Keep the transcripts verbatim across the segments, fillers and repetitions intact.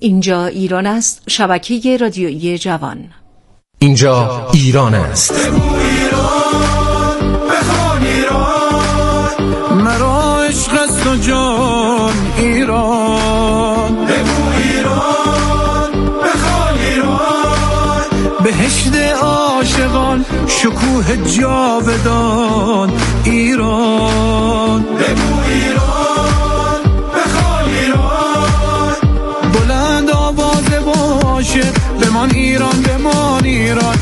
اینجا ایران است، شبکه رادیویی جوان. اینجا ایران است. بگو ایران، بخوان ایران، مرا عشق است و جان ایران. بگو ایران، بخوان ایران، بهشت عاشقان، شکوه جاودان ایران. بگو ایران، بخوان ایران، بلند آوازه باشه بمان ایران، بمان ایران.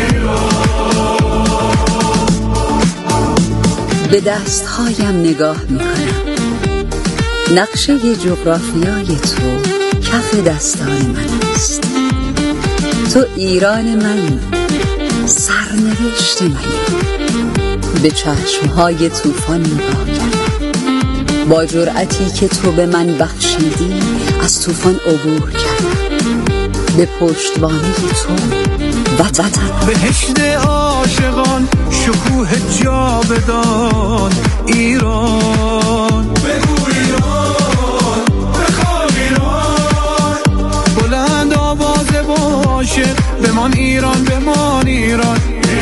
به دستهایم نگاه میکنم، نقشه جغرافیای تو کف دستان من است. تو ایران من، سرنوشت من. به چشمهای طوفان نگاه کردم، با جرأتی که تو به من بخشیدی از طوفان عبور کردم. به پشتوانه تو وطن، بهشت عاشقان، شکوه جاودان ایران. بگو ایران، بخوان ایران، بلند آوازه باشه بمان ایران، بمان ایران.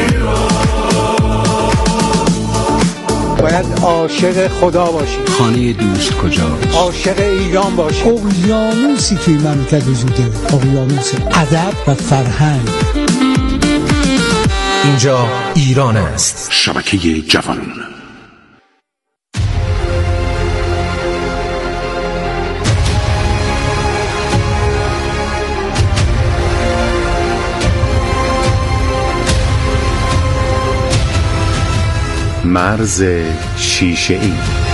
باید عاشق خدا باشی. خانه دوست کجاست؟ عاشق ایران باشی. اقیانوسی توی مملکت وجوده، اقیانوس ادب و فرهنگ. اینجا ایران است. شبکه جوان. مرز شیشه‌ای.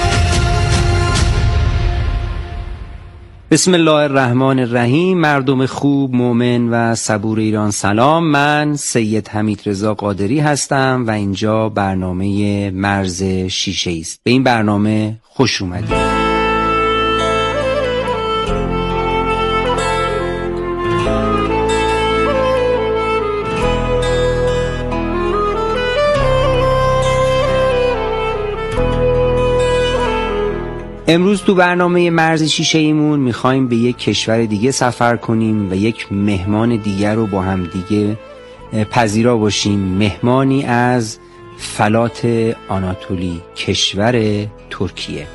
بسم الله الرحمن الرحیم. مردم خوب، مؤمن و صبور ایران سلام. من سید حمیدرضا قادری هستم و اینجا برنامه مرز شیشه‌ای است. به این برنامه خوش اومدید. امروز تو برنامه مرز شیشه‌ایمون میخوایم به یک کشور دیگه سفر کنیم و یک مهمان دیگر رو با هم دیگه پذیرا باشیم. مهمانی از فلات آناتولی، کشور ترکیه.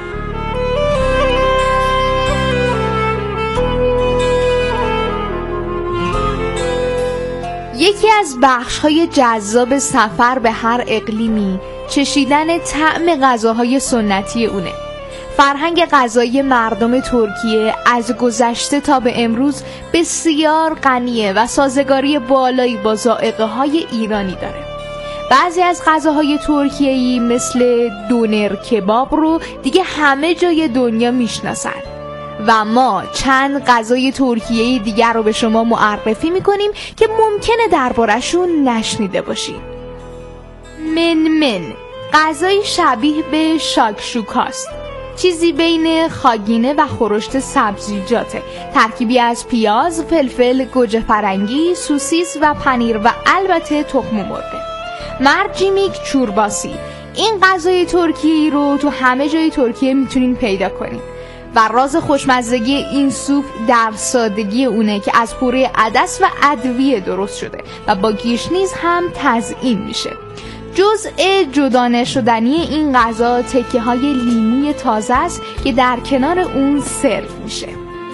یکی از بخش‌های جذاب سفر به هر اقلیمی چشیدن طعم غذاهای سنتی اونه. فرهنگ غذایی مردم ترکیه از گذشته تا به امروز بسیار غنیه و سازگاری بالایی با ذائقه‌های ایرانی داره. بعضی از غذاهای ترکیه‌ای مثل دونر کباب رو دیگه همه جای دنیا میشناسن و ما چند غذای ترکیه‌ای دیگر رو به شما معرفی میکنیم که ممکنه دربارشون نشنیده باشین. منمن، غذای شبیه به شاکشوکاست. چیزی بین خاگینه و خورشت سبزیجاته، ترکیبی از پیاز، فلفل، گوجه فرنگی، سوسیس و پنیر و البته تخم مرغ. مرجیمیک چورباسی، این غذای ترکیه‌ای رو تو همه جای ترکیه میتونین پیدا کنین و راز خوشمزگی این سوپ در سادگی اونه که از پوره عدس و ادویه درست شده و با گیشنیز هم تزیین میشه. جزء جدا نشدنی این غذا تکه های لیموی تازه است که در کنار اون سرو میشه.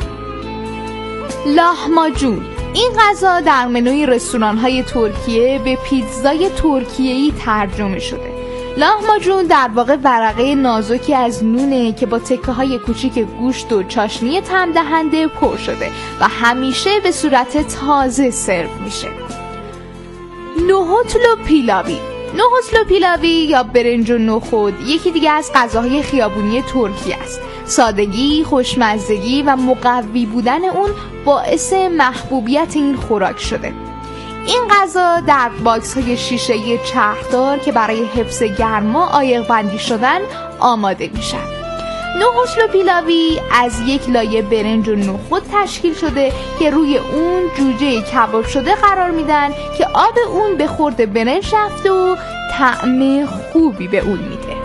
لاهماجون، این غذا در منوی رستوران های ترکیه به پیتزای ترکیه‌ای ترجمه شده. لاهماجون در واقع ورقه نازکی از نونه که با تکه های کوچیک گوشت و چاشنی طعم دهنده پر شده و همیشه به صورت تازه سرو میشه. نوهوتلو پیلاوی، نوهوتلو پیلاوی یا برنج و نخود یکی دیگه از غذاهای خیابونی ترکیه است. سادگی، خوشمزگی و مقوی بودن اون باعث محبوبیت این خوراک شده. این غذا در باکس های شیشه‌ای چرخدار که برای حفظ گرما عایق بندی شدن آماده میشن. نوهوتلو پیلاوی از یک لایه برنج و نخود تشکیل شده که روی اون جوجه کباب شده قرار میدن که آب اون به خورد برنج رفته و طعم خوبی به اون میده.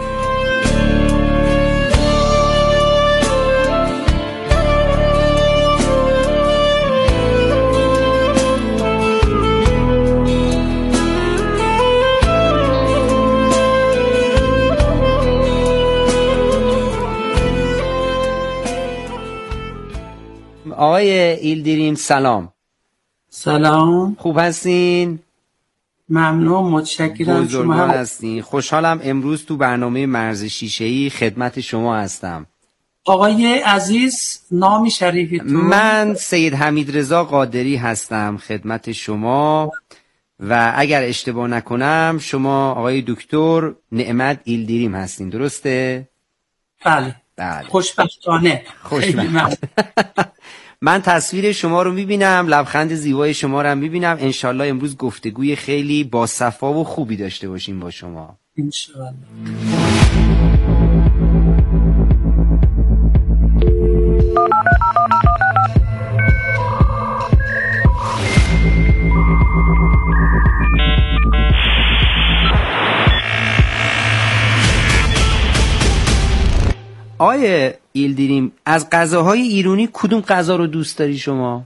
آقای ایلدیریم سلام. سلام. خوب هستین؟ ممنون، متشکرم. شما هستین. خوشحالم امروز تو برنامه مرز شیشه‌ای خدمت شما هستم. آقای عزیز نامی شریفتون؟ من سید حمید رضا قادری هستم خدمت شما و اگر اشتباه نکنم شما آقای دکتر نعمت ایلدیریم هستین، درسته؟ بله. بله. خوشبختانه. خوشبختانه. من تصویر شما رو میبینم، لبخند زیبای شما رو هم میبینم. انشالله امروز گفتگوی خیلی با صفا و خوبی داشته باشیم با شما. انشالله. آیه ایلدیریم، از غذاهای ایرانی کدوم غذا رو دوست داری شما؟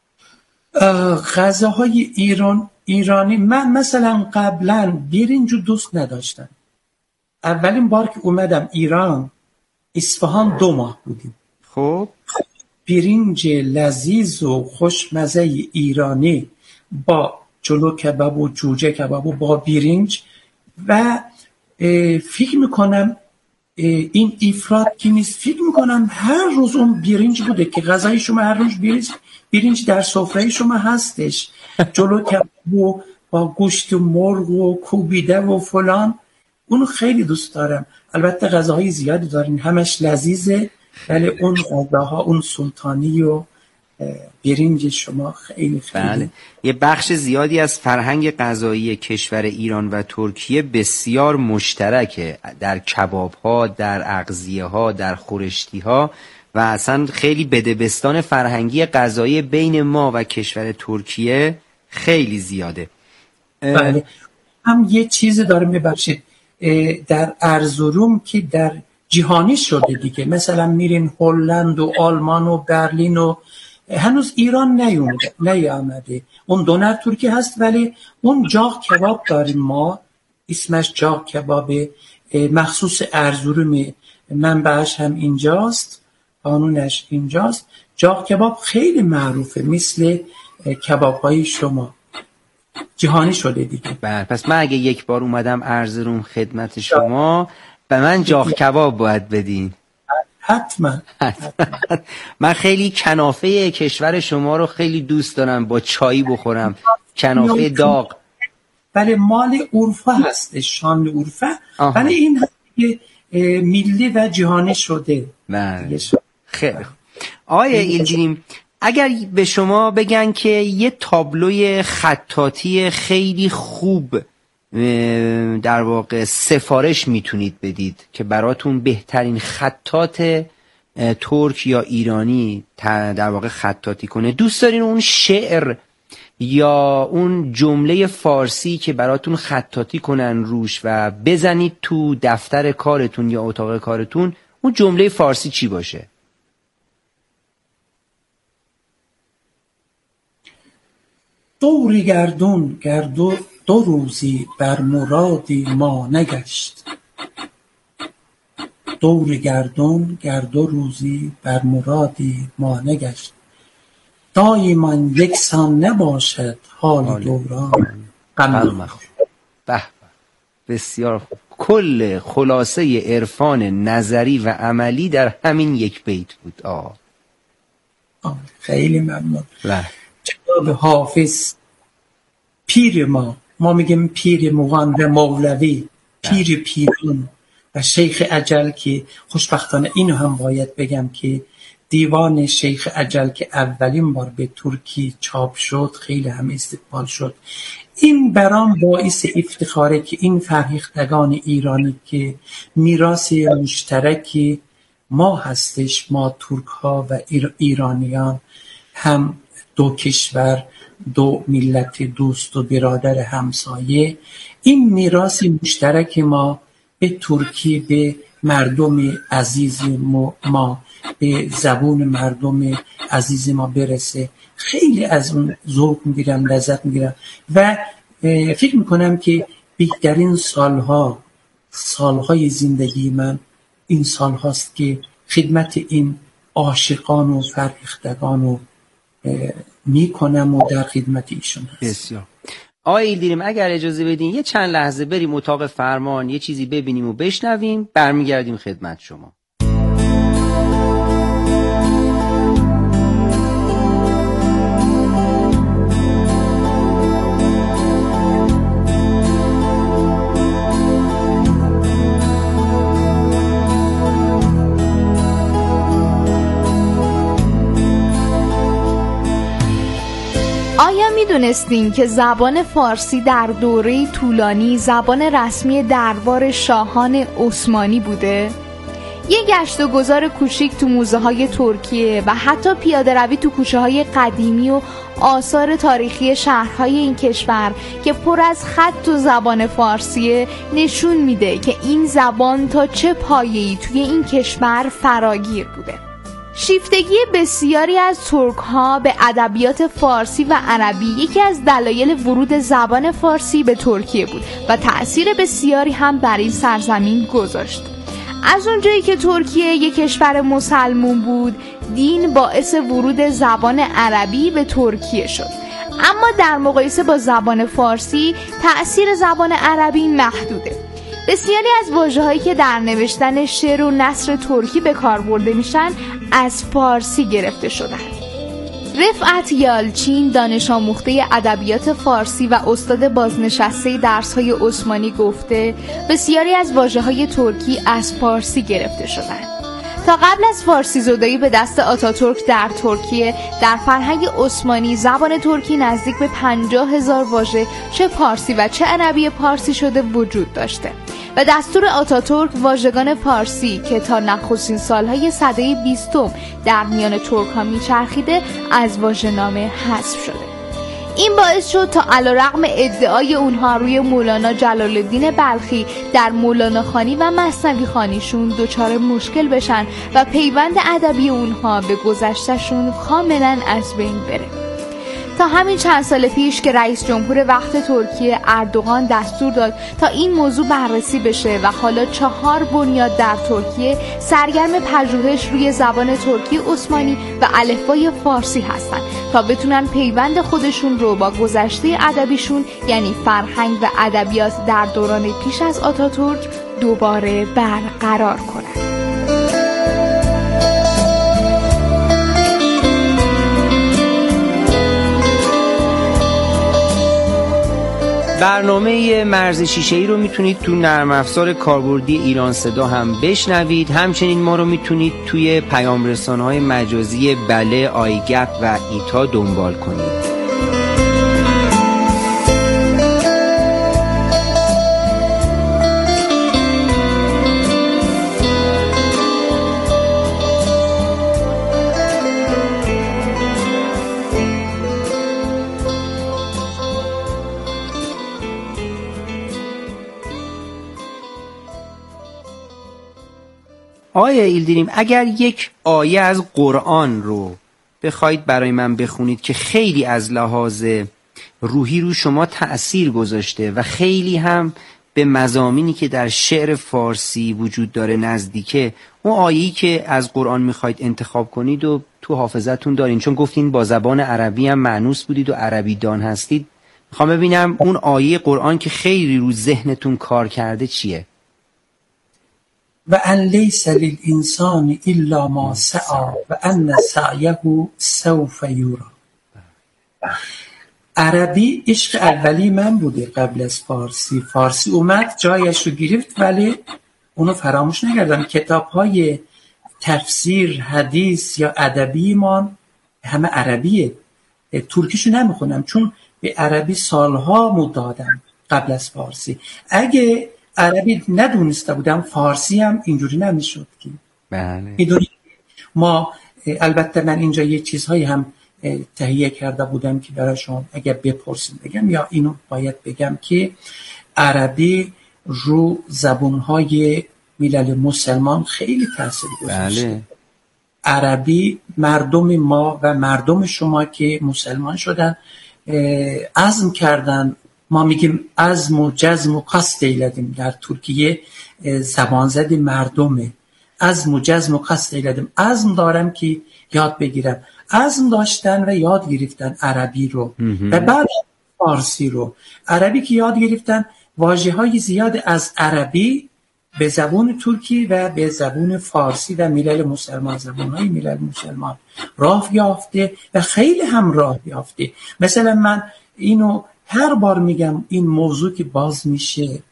غذاهای ایران ایرانی من مثلا قبلا برنج رو دوست نداشتم. اولین بار که اومدم ایران اصفهان دو ماه بودیم. خب برنج لذیذ و خوشمزه ایرانی با جلو کباب و جوجه کباب و با برنج و فکر میکنم این افراد که نیست، فکر میکنم هر روز اون برنج بوده که غذای شما هر روز برنج برنج در سفره شما هستش، جلو کباب و با گوشت و مرغ و کوبیده و فلان. اونو خیلی دوست دارم. البته غذاهای زیادی دارین، همش لذیذه، ولی اون غذاها، اون سلطانی و برنج شما خیلی خیلی بله. یه بخش زیادی از فرهنگ غذایی کشور ایران و ترکیه بسیار مشترکه، در کباب ها، در اغذیه ها، در خورشتی ها و اصلا خیلی بدبستان فرهنگی غذایی بین ما و کشور ترکیه خیلی زیاده. بله. هم یه چیزی داره، میبخشید، در ارزروم که در جهانی شده دیگه، مثلا میرین هلند و آلمان و برلین و هنوز ایران نیومده نیامده. اون دونر ترکی هست، ولی اون جاغ کباب داریم ما، اسمش جاغ کباب، مخصوص ارزروم، منبعش هم اینجاست، قانونش اینجاست. جاغ کباب خیلی معروفه، مثل کباب های شما، جهانی شده دیگه. بله، پس من اگه یک بار اومدم ارزروم خدمت شما، به من جاغ کباب باید بدین. حتما. من خیلی کنافه کشور شما رو خیلی دوست دارم، با چایی بخورم، کنافه داغ. بله، مال اروپا هست، شامل اروپا، ولی این ملی و جهانی شده. بله. خیلی آقای ایلدیریم، اگر به شما بگن که یه تابلوی خطاطی خیلی خوب در واقع سفارش میتونید بدید که براتون بهترین خطاط ترک یا ایرانی در واقع خطاطی کنه، دوست دارین اون شعر یا اون جمله فارسی که براتون خطاطی کنن روش و بزنید تو دفتر کارتون یا اتاق کارتون، اون جمله فارسی چی باشه؟ دوری گردون گردو دو روزی بر مرادی ما نگشت. دور گردون گردو روزی بر مرادی ما نگشت. دایما یکسان نباشد حال دوران غم. به بسیار خوب. کل خلاصه عرفان نظری و عملی در همین یک بیت بود. آه, آه خیلی ممنون. بله. جناب حافظ پیر ما، ما میگیم پیر مغان و مولوی، پیر پیران و شیخ اجل، که خوشبختانه اینو هم باید بگم که دیوان شیخ اجل که اولین بار به ترکی چاپ شد خیلی هم استقبال شد. این برام باعث افتخاره که این فرهیختگان ایرانی که میراث مشترکی ما هستش، ما ترک ها و ایرانیان، هم دو کشور، دو ملت دوست و برادر همسایه، این میراث مشترک ما به ترکی، به مردم عزیز ما، به زبون مردم عزیز ما برسه. خیلی از اون ذوق میگیرم، لذت میگیرم و فکر میکنم که بهترین سالها سالهای زندگی من این سال هاست که خدمت این عاشقان و فرهیختگان رو میکنم و در خدمت ایشون هست. بسیار. آقای ایلدیریم اگر اجازه بدین یه چند لحظه بریم اتاق فرمان، یه چیزی ببینیم و بشنویم، برمیگردیم خدمت شما. آیا میدونستین که زبان فارسی در دوره طولانی زبان رسمی دربار شاهان عثمانی بوده؟ یه گشت و گذار کوچیک تو موزه های ترکیه و حتی پیاده روی تو کوچه های قدیمی و آثار تاریخی شهرهای این کشور که پر از خط و زبان فارسیه نشون میده که این زبان تا چه پایه‌ای توی این کشور فراگیر بوده. شیفتگی بسیاری از ترک ها به ادبیات فارسی و عربی یکی از دلایل ورود زبان فارسی به ترکیه بود و تأثیر بسیاری هم بر این سرزمین گذاشت. از اونجایی که ترکیه یک کشور مسلمون بود، دین باعث ورود زبان عربی به ترکیه شد. اما در مقایسه با زبان فارسی، تأثیر زبان عربی محدوده. بسیاری از واژه‌هایی که در نوشتن شعر و نثر ترکی به کار برده میشن از فارسی گرفته شدن. رفعت یالچین، دانش آموخته ادبیات فارسی و استاد بازنشسته درس‌های عثمانی گفته بسیاری از واژه‌های ترکی از فارسی گرفته شدند. تا قبل از فارسی زدایی به دست آتاتورک در ترکیه، در فرهنگ عثمانی زبان ترکی نزدیک به پنجاه هزار واژه چه فارسی و چه عربی پارسی شده وجود داشته و دستور آتاتورک واژگان فارسی که تا نخستین سالهای سده بیستم در میان ترک ها میچرخیده از واژه‌نامه حذف شده. این باعث شد تا علیرغم ادعای اونها روی مولانا جلال الدین بلخی در مولانا خوانی و مثنوی خوانیشون دچار مشکل بشن و پیوند ادبی اونها به گذشتهشون کاملا از بین بره. تا همین چند سال پیش که رئیس جمهور وقت ترکیه اردوغان دستور داد تا این موضوع بررسی بشه و حالا چهار بنیاد در ترکیه سرگرم پژوهش روی زبان ترکی عثمانی و الفبای فارسی هستن تا بتونن پیوند خودشون رو با گذشته ادبیشون یعنی فرهنگ و ادبیات در دوران پیش از آتاتورک دوباره برقرار کنن. برنامه مرز شیشه‌ای رو میتونید تو نرم افزار کاربردی ایران صدا هم بشنوید. همچنین ما رو میتونید توی پیام رسانه‌های مجازی بله، آیگپ و ایتا دنبال کنید. آقای ایلدیریم اگر یک آیه از قرآن رو بخواید برای من بخونید که خیلی از لحاظ روحی رو شما تأثیر گذاشته و خیلی هم به مضامینی که در شعر فارسی وجود داره نزدیکه، اون آیه‌ای که از قرآن میخواید انتخاب کنید و تو حافظتون دارین، چون گفتین با زبان عربی هم مانوس بودید و عربی دان هستید، میخوام ببینم اون آیه قرآن که خیلی رو ذهنتون کار کرده چیه؟ و ان لیس للانسان الا ما سعی و ان سعیه سوف یرا. عربی عشق اولی من بوده قبل از فارسی. فارسی اومد جایش رو گرفت ولی اونو فراموش نکردم. کتاب های تفسیر، حدیث یا ادبی ما همه عربیه. ترکیشو نمیخونم چون به عربی سالها مدادم قبل از فارسی. اگه عربی ندونسته بودم فارسی هم اینجوری نمیشد که. بله. میدونی ما البته من اینجا یه چیزهایی هم تهیه کرده بودم که برای شما اگر بپرسیم بگم، یا اینو باید بگم که عربی رو زبانهای ملل مسلمان خیلی تاثیر گذاشته. بله. عربی مردم ما و مردم شما که مسلمان شدن عزم کردن، ما میگیم عزم و جزم و قصد ایلدیم، در ترکیه زبانزد مردمه. عزم و جزم و قصد ایلدم. عزم دارم که یاد بگیرم. عزم داشتن و یاد گرفتن عربی رو و بعد فارسی رو. عربی که یاد گرفتن، واژه‌های زیاد از عربی به زبان ترکی و به زبان فارسی و ملل مسلمان، زبان‌های ملل مسلمان راه یافته و خیلی هم راه یافته. مثلا من اینو هر بار میگم، این موضوع که باز میشه،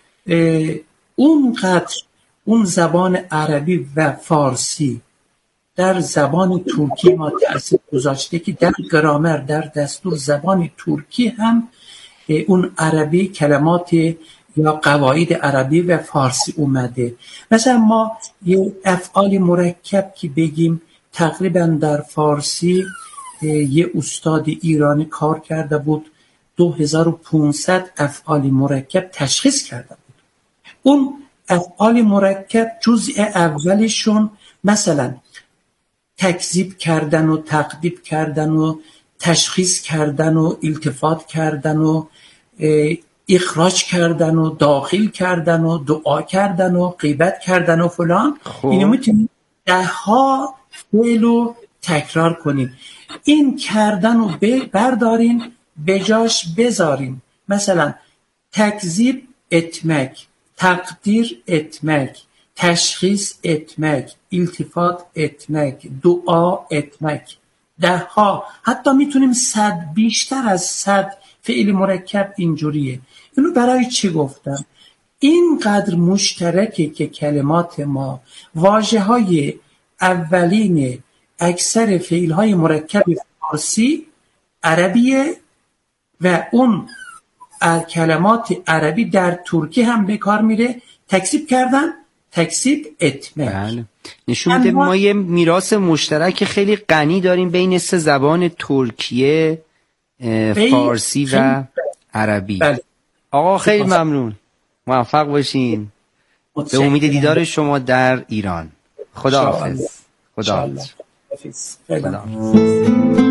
اونقدر اون زبان عربی و فارسی در زبان ترکی ما تأثیر گذاشته که در گرامر، در دستور زبان ترکی هم اون عربی کلمات یا قواعد عربی و فارسی اومده. مثلا ما یه افعال مرکب که بگیم، تقریبا در فارسی یه استاد ایرانی کار کرده بود، دو هزار و پانصد افعال مرکب تشخیص کرده بود. اون افعال مرکب جزء اولشون مثلا تکذیب کردن و تقدیب کردن و تشخیص کردن و التفات کردن و اخراج کردن و داخل کردن و دعا کردن و غیبت کردن و فلان. اینو میتونیم ده ها فعل رو تکرار کنیم. این کردن رو بردارین بجاش بذارین. مثلا تکذیب اتمک، تقدیر اتمک، تشخیص اتمک، التفات اتمک، دعا اتمک. ده ها، حتی میتونیم صد، بیشتر از صد فعل مرکب اینجوریه. اینو برای چی گفتم؟ اینقدر مشترکه که کلمات ما، واژه های اولین اکثر فعل های مرکب فارسی عربیه و اون کلمات عربی در ترکی هم به کار میره. تکذیب کردن، تکذیب اتمک. بله. نشون میده ما یه میراث مشترک خیلی غنی داریم بین سه زبان ترکیه، فارسی و عربی. بله. آقا خیلی ممنون، موفق باشین. به امید دیدار شما در ایران. خدا حافظ. خدا حافظ. خدا حافظ.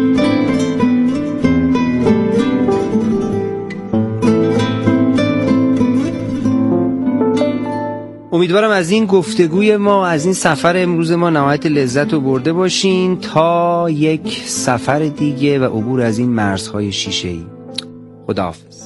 امیدوارم از این گفتگوی ما، از این سفر امروز ما نهایت لذت رو برده باشین تا یک سفر دیگه و عبور از این مرزهای شیشه‌ای. خداحافظ.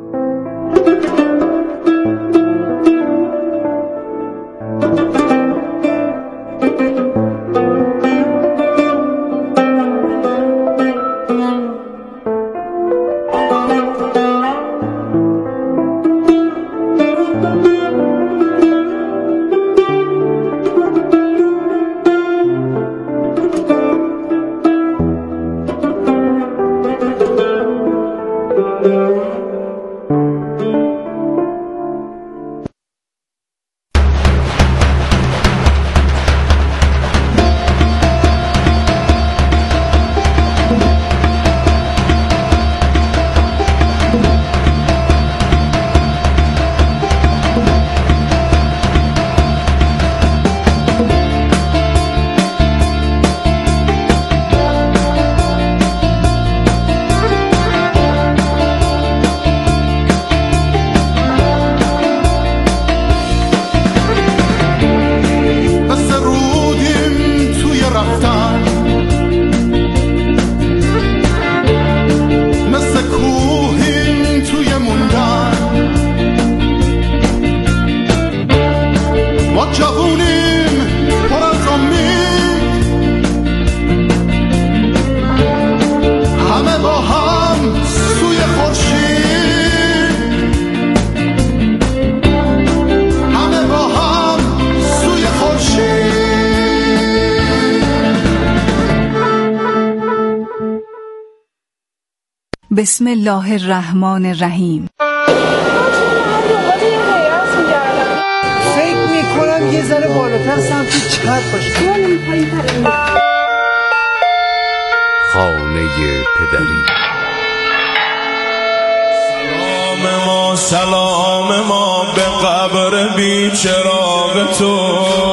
بسم الله الرحمن الرحیم. فکر میکنم یه ذره بالاتر سمت چپ باشه. خانه پدری. سلام ما سلام ما به قبر بی چراغ تو.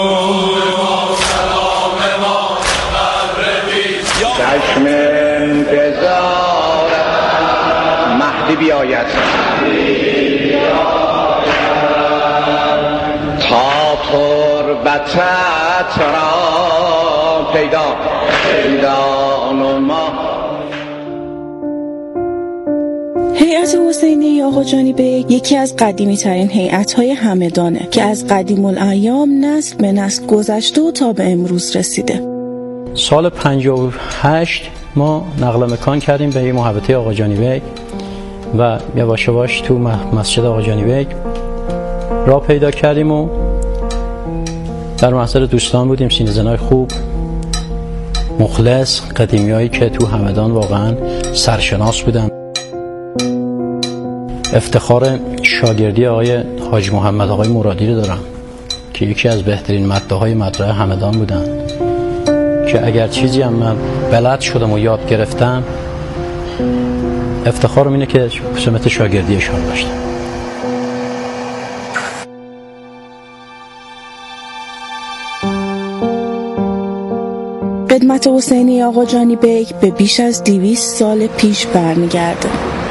سلام ما به قبر بی چشم انتظار مهدی بیاید تا تربت غربتت را پیدا پیدا نما. هیئت حسینی آقا جانی بیگ یکی از قدیمی ترین هیئت های همدانه که از قدیم الایام نسل به نسل گذشته و تا به امروز رسیده. سال پنجاه و هشت ما نقل مکان کردیم به محوطه آقا جانی بیگ و یواش یواش تو مسجد آقا جانی بیگ راه پیدا کردیم و در محضر دوستان بودیم، سینه‌زنای خوب مخلص، قدیمیایی که تو همدان واقعا سرشناس بودن. افتخار شاگردی آقای حاج محمد آقای مرادی رو دارم که یکی از بهترین مددهای مدرسه همدان بودن که اگر چیزی هم من بلد شدم و یاد گرفتم افتخارم اینه که سمت شاگردیشان داشتم. خدمت حسینی آقا جانی بیگ به بیش از دویست سال پیش برمیگرده.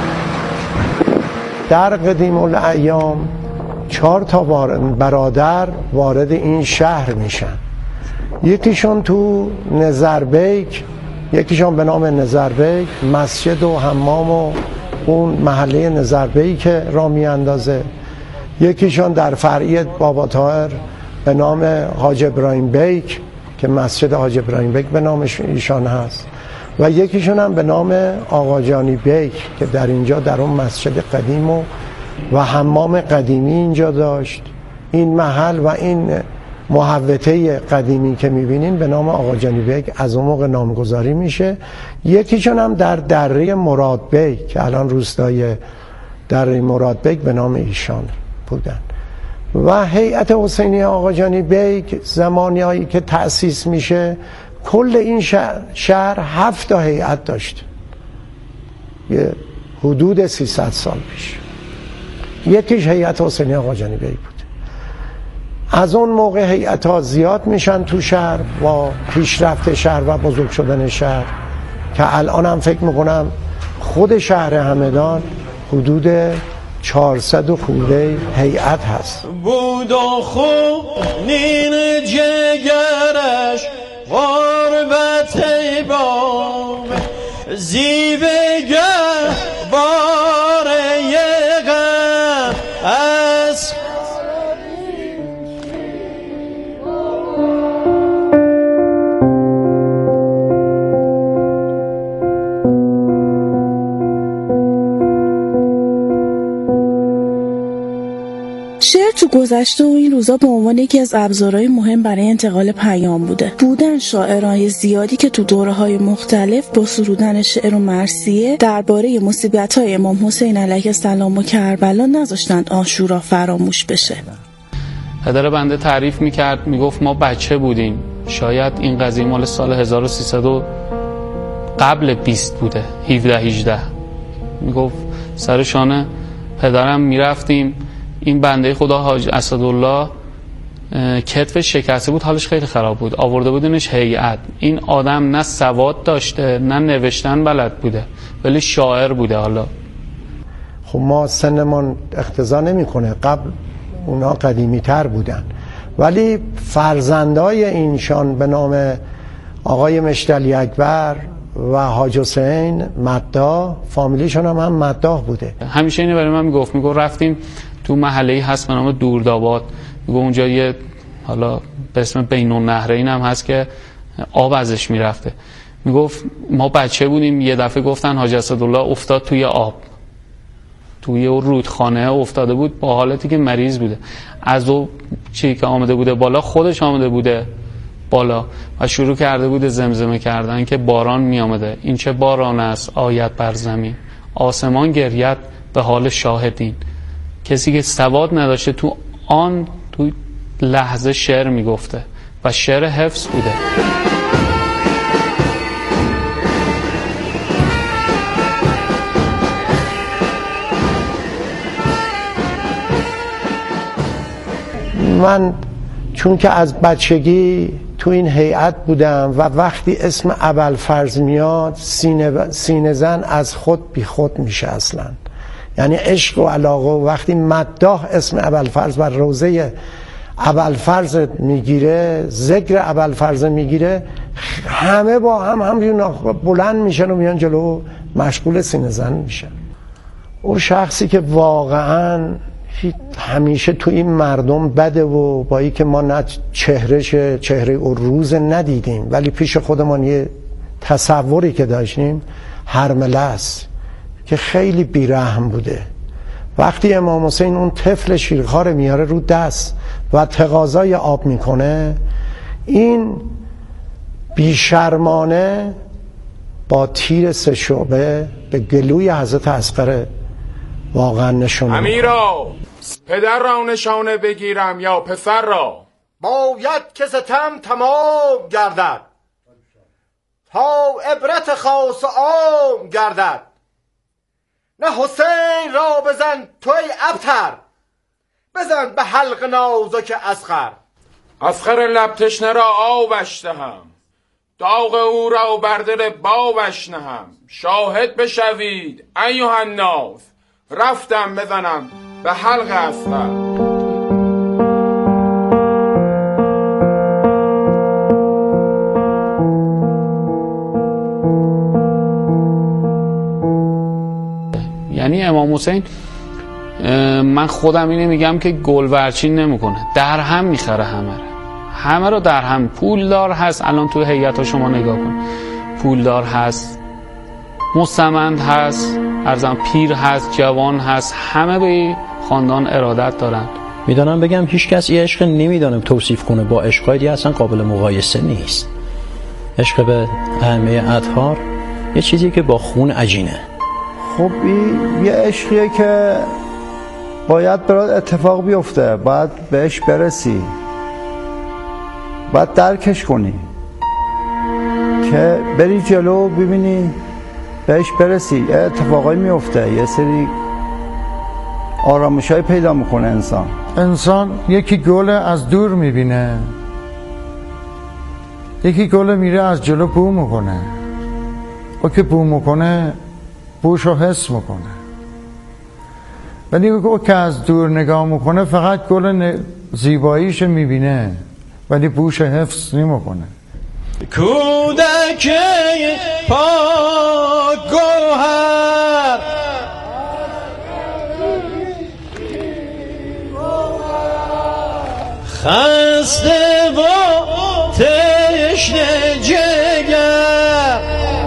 در قدیم الایام چهار تا برادر وارد این شهر میشن. یکیشون تو نظربیگ، یکیشون به نام نظربیگ مسجد و حمام و اون محله نظربیگ که را میاندازه. یکیشون در فرعی بابا طاهر به نام حاج ابراهیم بیگ که مسجد حاج ابراهیم بیگ به نامش ایشان هست و یکیشون هم به نام آقا جانی بیگ که در اینجا در اون مسجد قدیم و, و حمام قدیمی اینجا داشت. این محل و این محوطه قدیمی که میبینین به نام آقا جانی بیگ از اون موقع نامگذاری میشه. یکیشون هم در دره مراد بیگ که الان روستای دره مراد بیگ به نام ایشان بودن. و هیئت حسینی آقا جانی بیگ زمانی هایی که تأسیس میشه کل این شهر, شهر هفت تا هیئت داشت، یه حدود سیصد سال پیش. یکیش هیئت حسینی آقا جانی بیگ بود. از اون موقع هیئت ها زیاد میشن تو شهر با پیشرفت شهر و بزرگ شدن شهر که الان هم فکر میکنم خود شهر همدان حدود چهارصد و خورده هیئت هست. بود و خونین جگرش غربت بام زیبگه باره غم از شعر تو گذشته و این روزا به عنوان یکی از ابزارهای مهم برای انتقال پیام بوده. بودن شاعرای زیادی که تو دوره‌های مختلف با سرودن شعر و مرثیه درباره مصیبت‌های امام حسین علیه السلام و کربلا نذاشتند عاشورا فراموش بشه. پدر بنده تعریف میکرد، میگفت ما بچه بودیم، شاید این قضیه مال سال هزار و سیصد قبل بیست بوده، هفده هجده. میگفت سر شانه پدرم میرفتیم، این بنده خدا حاج اسدالله کتف شکسته بود، حالش خیلی خراب بود، آورده بودنش هیئت. این آدم نه سواد داشته نه نوشتن بلد بوده ولی شاعر بوده. حالا خب ما سنمون اقتضا نمیکنه، قبل اونا قدیمی تر بودن، ولی فرزندای اینشان به نام آقای مشتلی اکبر و حاج حسین مداح فامیلیشون هم هم مداح بوده. همیشه اینو برای من میگفت، میگفت رفتیم تو محله‌ای هست به نام دورداباد، میگفت اونجا یه حالا به اسم بین النهرین هم هست که آب ازش میرفته. میگفت ما بچه بودیم، یه دفعه گفتن حاج اسدالله افتاد توی آب، توی رودخانه افتاده بود با حالتی که مریض بوده. از او چی که آمده بوده بالا، خودش آمده بوده بالا و شروع کرده بوده زمزمه کردن که باران می آمده. این چه باران است آید بر زمین، آسمان گرید به حال شاهدین. کسی که سواد نداشته تو آن تو لحظه شعر می گفته و شعر حفظ بوده. من چون که از بچگی تو این هیئت بودم و وقتی اسم ابوالفضل میاد سینه, سینه زن از خود بی خود میشه اصلا، یعنی عشق و علاقه. و وقتی مداح اسم ابوالفضل و روزه ابوالفرض میگیره، ذکر ابوالفرض میگیره، همه با هم همجور بلند میشن و میان جلو مشغول سینه زن میشن. اون شخصی که واقعا همیشه تو این مردم بده و با ای که ما نه چهرهش چهره او روز ندیدیم ولی پیش خودمان یه تصوری که داشتیم، هرمله است که خیلی بیرحم بوده. وقتی امام حسین اون طفل شیرخوار میاره رو دست و تقاضای آب میکنه، این بیشرمانه با تیر سه شعبه به گلوی حضرت اصغر واقعا نشونه. امیرا، پدر را نشانه بگیرم یا پسر را؟ باید که ستم تمام گردد تا عبرت خاص عام گردد. نه حسین را بزن توی ابتر، بزن به حلق نازک اصغر. اصغر لب تشنه را آبش دهم، داغ او را بر دل بابش نهم. شاهد بشوید ایها الناس، رفتم بزنم به حلق اصغر. یعنی امام حسین، من خودم اینه میگم که گلورچین نمیکنه، در هم میخره همه رو همه رو در هم. پولدار هست، الان تو هیئت شما نگاه کن، پولدار هست، مستمند هست، ارزم پیر هست، جوان هست، همه به خاندان ارادت دارن. میدانم بگم هیچ کس این عشق نمیدانم توصیف کنه با عشقای دیگه، اصلا قابل مقایسه نیست. عشق به ائمه اطهار یه چیزی که با خون عجینه. خب این یه عشقیه که باید برات اتفاق بیفته، باید بهش برسی، باید درکش کنی که بری جلو ببینی بهش برسی. یه اتفاقایی میفته، یه سری آرامشای پیدا میکنه انسان. انسان یکی گل از دور میبینه، یکی گل میره از جلو بو میکنه، او که بو میکنه بوشو حس میکنه، ولی او که از دور نگاه میکنه فقط گل ن... زیباییش میبینه ولی بوش حفظ نمیکنه. کودک پاک گوهر خسته و تشنه جگر،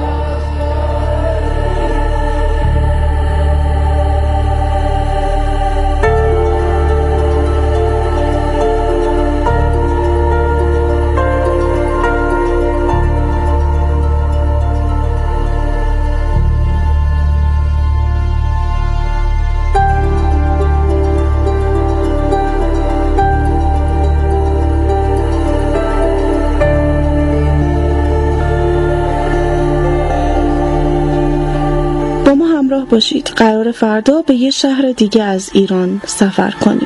باشید. قرار فردا به یه شهر دیگه از ایران سفر کنیم.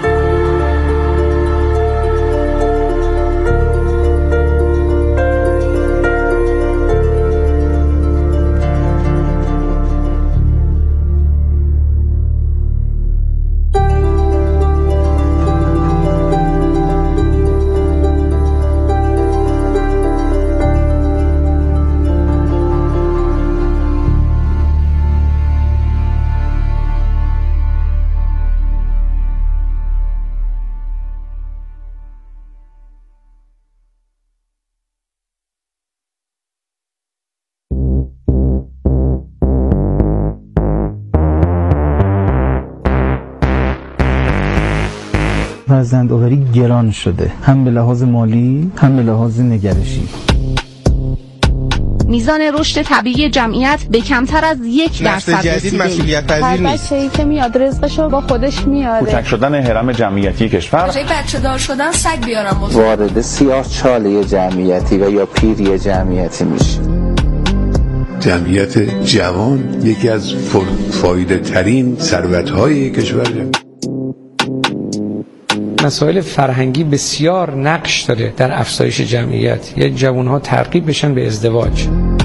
فرزندآوری گران شده، هم به لحاظ مالی هم به لحاظ نگرشی. میزان رشد طبیعی جمعیت به کمتر از یک درصد رسیده. مسئولیت پذیر نیست. هر بچه‌ای که میاد رزقشو با خودش میاره. کوچک شدن هرم جمعیتی کشور، بچه بچه دار شدن سگ بیارم. وارد سیاه چاله جمعیتی و یا پیری جمعیتی میشه. جمعیت جوان یکی از فایده ترین ثروت‌های کشور. مسائل فرهنگی بسیار نقش داره در افزایش جمعیت. یعنی جوان‌ها ترغیب بشن به ازدواج.